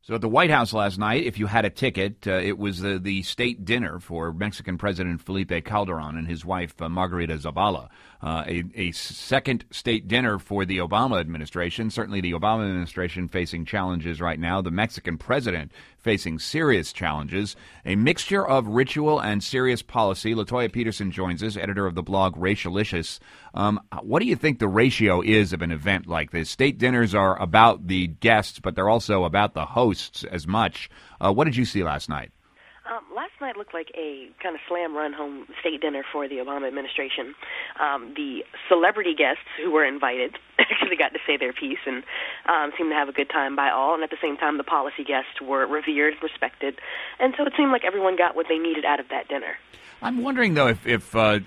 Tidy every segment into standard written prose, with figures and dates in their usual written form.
So at the White House last night, if you had a ticket, it was the state dinner for Mexican President Felipe Calderon and his wife, Margarita Zavala. A second state dinner for the Obama administration. Certainly the Obama administration facing challenges right now. The Mexican president facing serious challenges. A mixture of ritual and serious policy. LaToya Peterson joins us, editor of the blog Racialicious. What do you think the ratio is of an event like this? State dinners are about the guests, but they're also about the hosts as much. What did you see last night? Last night looked like a kind of slam-run-home state dinner for the Obama administration. The celebrity guests who were invited actually got to say their piece and seemed to have a good time by all, and at the same time the policy guests were revered, respected, and so it seemed like everyone got what they needed out of that dinner. I'm wondering, though, if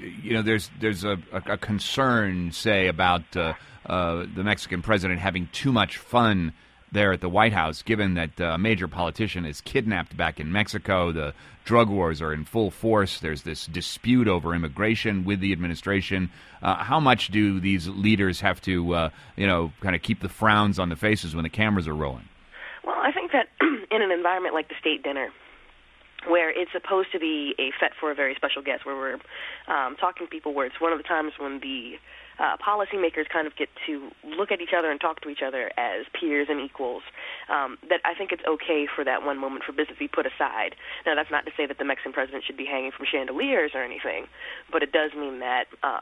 there's a concern, say, about the Mexican president having too much fun there at the White House, given that a major politician is kidnapped back in Mexico. The drug wars are in full force. There's this dispute over immigration with the administration. How much do these leaders have to, kind of keep the frowns on the faces when the cameras are rolling? Well, I think that in an environment like the state dinner, where it's supposed to be a fete for a very special guest, where we're talking to people, where it's one of the times when the policymakers kind of get to look at each other and talk to each other as peers and equals, that I think it's okay for that one moment for business to be put aside. Now, that's not to say that the Mexican president should be hanging from chandeliers or anything, but it does mean that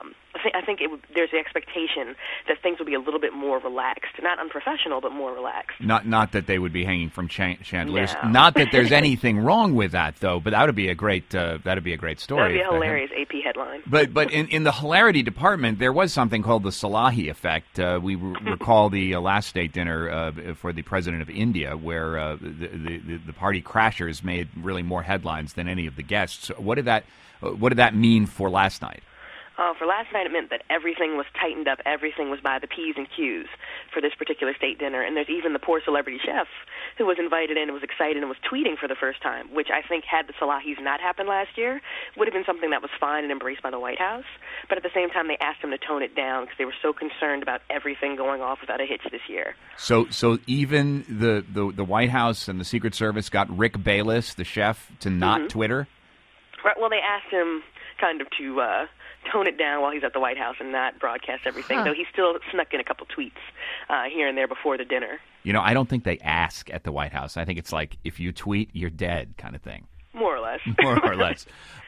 I think there's the expectation that things will be a little bit more relaxed, not unprofessional, but more relaxed. Not that they would be hanging from chandeliers. No. Not that there's anything wrong with that, though. But that would be a great story. That'd be a hilarious AP headline. But in the hilarity department, there was something called the Salahi effect. We recall the last state dinner for the president of India, where the party crashers made really more headlines than any of the guests. What did that mean for last night? For last night, it meant that everything was tightened up. Everything was by the P's and Q's for this particular state dinner. And there's even the poor celebrity chef who was invited in and was excited and was tweeting for the first time, which I think, had the Salahis not happened last year, would have been something that was fine and embraced by the White House. But at the same time, they asked him to tone it down because they were so concerned about everything going off without a hitch this year. So even the White House and the Secret Service got Rick Bayless, the chef, to not Twitter? Right. Well, they asked him kind of to tone it down while he's at the White House and not broadcast everything, though he still snuck in a couple tweets here and there before the dinner. I don't think they ask at the White House. I think it's like, if you tweet, you're dead kind of thing. More or less. More or less.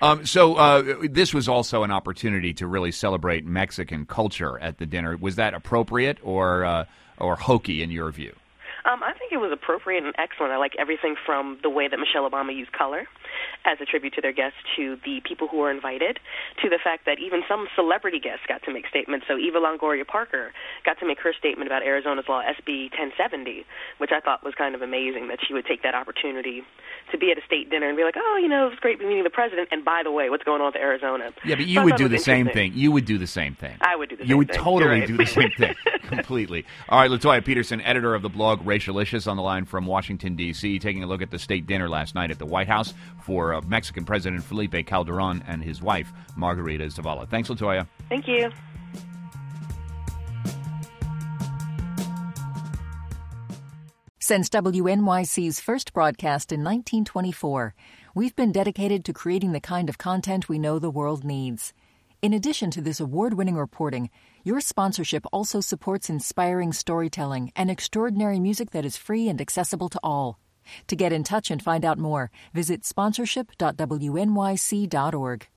So this was also an opportunity to really celebrate Mexican culture at the dinner. Was that appropriate or hokey in your view? I think it was appropriate and excellent. I like everything from the way that Michelle Obama used color as a tribute to their guests, to the people who were invited, to the fact that even some celebrity guests got to make statements. So Eva Longoria Parker got to make her statement about Arizona's law, SB 1070, which I thought was kind of amazing, that she would take that opportunity to be at a state dinner and be like, it was great meeting the president, and by the way, what's going on with Arizona? Yeah, but you would do the same thing. You would do the same thing. I would do the same thing. You would totally do the same thing. Completely. All right, LaToya Peterson, editor of the blog Racialicious, on the line from Washington, D.C., taking a look at the state dinner last night at the White House for Mexican President Felipe Calderon and his wife, Margarita Zavala. Thanks, LaToya. Thank you. Since WNYC's first broadcast in 1924, we've been dedicated to creating the kind of content we know the world needs. In addition to this award-winning reporting, your sponsorship also supports inspiring storytelling and extraordinary music that is free and accessible to all. To get in touch and find out more, visit sponsorship.wnyc.org.